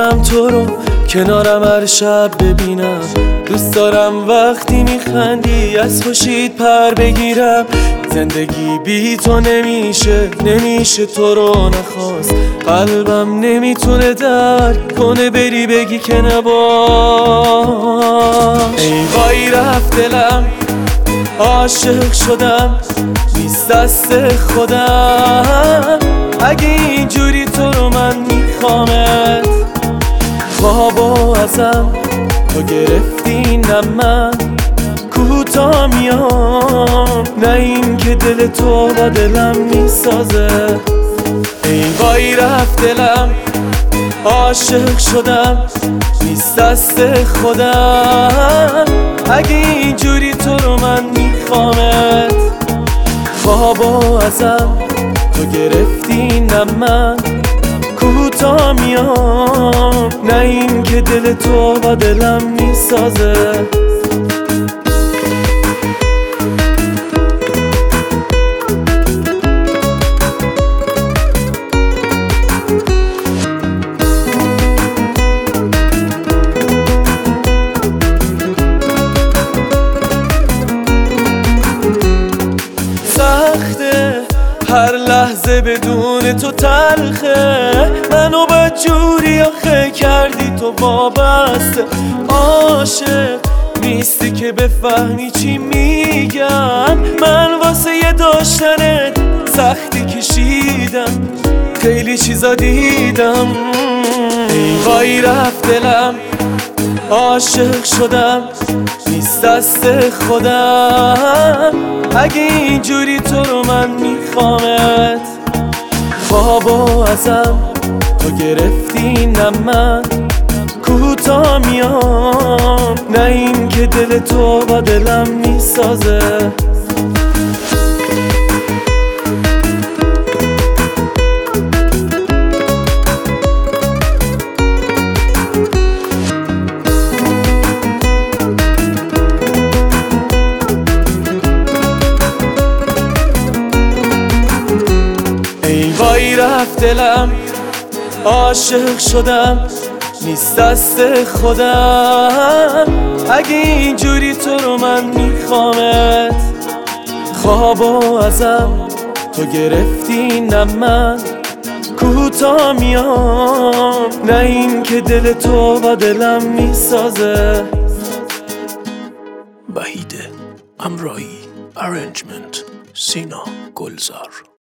دارم تو رو کنارم هر شب ببینم. دوست دارم وقتی میخندی از خورشید پر بگیرم. زندگی بی تو نمیشه تو رو نخواست. قلبم نمیتونه درک کنه بری بگی که نباش. ای وای رفت دلم، عاشق شدم، نیست دست خودم. اگه اینجوری تو رو من میخوامت، خوابو ازم تو گرفتی نه من کوتا میام. نه این که دل تو با دلم میسازه. ای وای رفت دلم، عاشق شدم، نیست دست خودم. اگه اینجوری تو رو من میخوامت، خوابو ازم تو گرفتی نه من کوتا میام. نه این که دل تو با دلم میسازه. هر لحظه بدون تو تلخه، منو بدجوری آخه کردی تو وابسته. عاشق نیستی که بفهمی چی میگم. من واسه یه داشتنت سختی کشیدم، خیلی چیزا دیدم. ای وای رفت دلم، عاشق شدم، نیست دست خودم. اگه اینجوری تو رو من میخوامت، خوابو ازم تو گرفتی نه من کوتا میام. نه این که دل تو با دلم میسازه. ای وای رفت دلم، عاشق شدم، نیست دست خودم. اگه اینجوری تو رو من میخوامت، خوابو ازم تو گرفتی نه من کوتا میام. نه این که دل تو با دلم میسازه. وحید امرایی، ارنجمنت سینا گلزار.